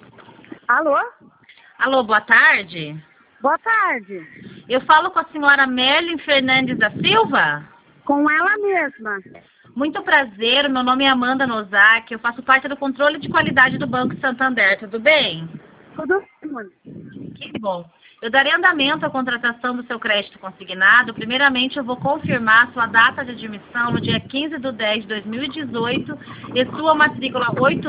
Alô? Alô, boa tarde. Boa tarde. Eu falo com a senhora Merlin Fernandes da Silva? Com ela mesma. Muito prazer, meu nome é Amanda Nozaki, eu faço parte do controle de qualidade do Banco Santander, tudo bem? Tudo bem. Que bom. Eu darei andamento à contratação do seu crédito consignado. Primeiramente, eu vou confirmar sua data de admissão no dia 15/10/2018 e sua matrícula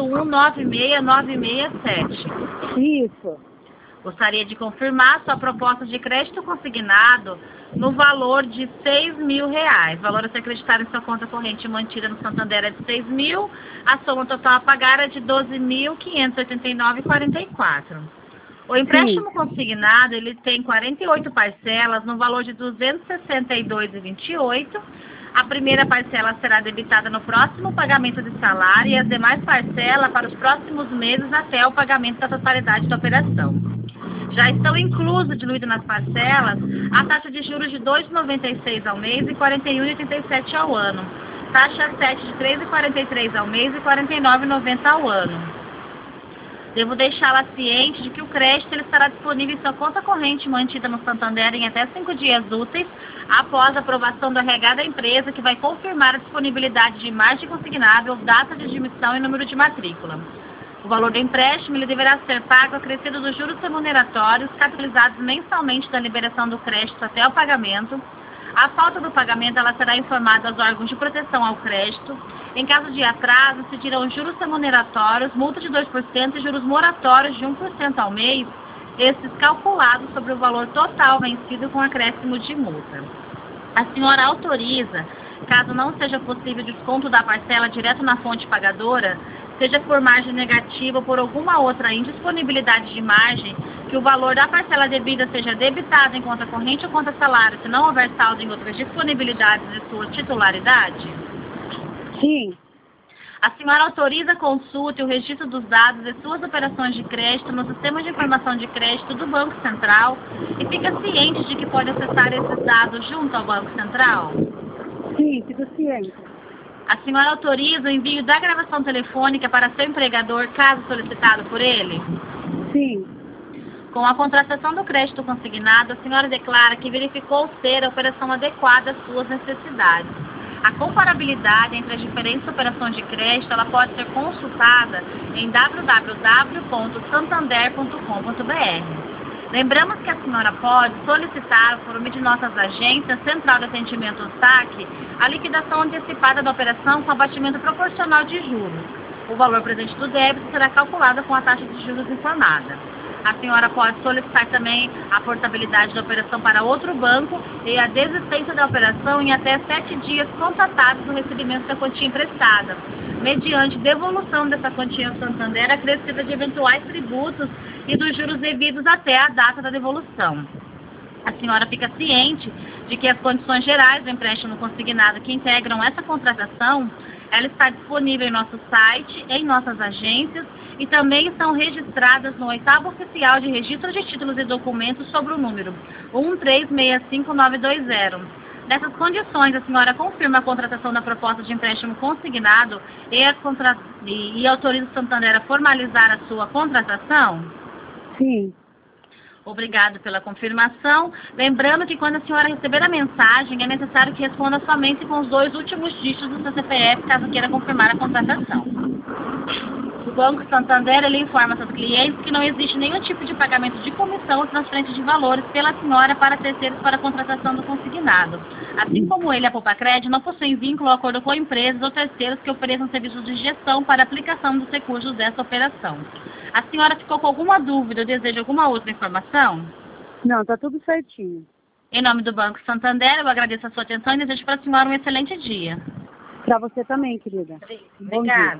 8196967. Isso. Gostaria de confirmar sua proposta de crédito consignado no valor de R$6.000. O valor a ser acreditado em sua conta corrente mantida no Santander é de R$6.000. A soma total a pagar é de R$12.589,44. O empréstimo consignado, ele tem 48 parcelas no valor de R$262,28. A primeira parcela será debitada no próximo pagamento de salário e as demais parcelas para os próximos meses até o pagamento da totalidade da operação. Já estão inclusos, diluídos nas parcelas, a taxa de juros de R$ 2,96 ao mês e R$ 41,87 ao ano. Taxa 7 de R$ 3,43 ao mês e R$ 49,90 ao ano. Devo deixá-la ciente de que o crédito ele estará disponível em sua conta corrente mantida no Santander em até 5 dias úteis após a aprovação do RH da empresa, que vai confirmar a disponibilidade de margem consignável, data de admissão e número de matrícula. O valor do empréstimo ele deverá ser pago acrescido dos juros remuneratórios capitalizados mensalmente da liberação do crédito até o pagamento. A falta do pagamento ela será informada aos órgãos de proteção ao crédito. Em caso de atraso, se dirão juros remuneratórios, multa de 2% e juros moratórios de 1% ao mês, esses calculados sobre o valor total vencido com acréscimo de multa. A senhora autoriza, caso não seja possível desconto da parcela direto na fonte pagadora, seja por margem negativa ou por alguma outra indisponibilidade de margem, que o valor da parcela devida seja debitado em conta corrente ou conta salário, se não houver saldo em outras disponibilidades de sua titularidade? Sim. A senhora autoriza a consulta e o registro dos dados de suas operações de crédito no Sistema de Informação de Crédito do Banco Central e fica ciente de que pode acessar esses dados junto ao Banco Central? Sim, fico ciente. A senhora autoriza o envio da gravação telefônica para seu empregador, caso solicitado por ele? Sim. Com a contratação do crédito consignado, a senhora declara que verificou ser a operação adequada às suas necessidades. A comparabilidade entre as diferentes operações de crédito ela pode ser consultada em www.santander.com.br. Lembramos que a senhora pode solicitar, por meio de nossas agências, Central de Atendimento ao SAC, a liquidação antecipada da operação com abatimento proporcional de juros. O valor presente do débito será calculado com a taxa de juros informada. A senhora pode solicitar também a portabilidade da operação para outro banco e a desistência da operação em até 7 dias contatados do recebimento da quantia emprestada, mediante devolução dessa quantia ao Santander acrescida de eventuais tributos e dos juros devidos até a data da devolução. A senhora fica ciente de que as condições gerais do empréstimo consignado que integram essa contratação, ela está disponível em nosso site, em nossas agências e também estão registradas no 8º Oficial de Registro de Títulos e Documentos sobre o número 1365920. Nessas condições, a senhora confirma a contratação da proposta de empréstimo consignado e autoriza o Santander a formalizar a sua contratação? Sim. Obrigado pela confirmação. Lembrando que quando a senhora receber a mensagem, é necessário que responda somente com os 2 últimos dígitos do seu CPF, caso queira confirmar a contratação. O Banco Santander ele informa seus clientes que não existe nenhum tipo de pagamento de comissão ou transferência de valores pela senhora para terceiros para a contratação do consignado. Assim como ele, a Poupa-Crédito, não possui vínculo ou acordo com empresas ou terceiros que ofereçam serviços de gestão para aplicação dos recursos dessa operação. A senhora ficou com alguma dúvida ou deseja alguma outra informação? Não, tá tudo certinho. Em nome do Banco Santander, eu agradeço a sua atenção e desejo para a senhora um excelente dia. Pra você também, querida. Obrigada.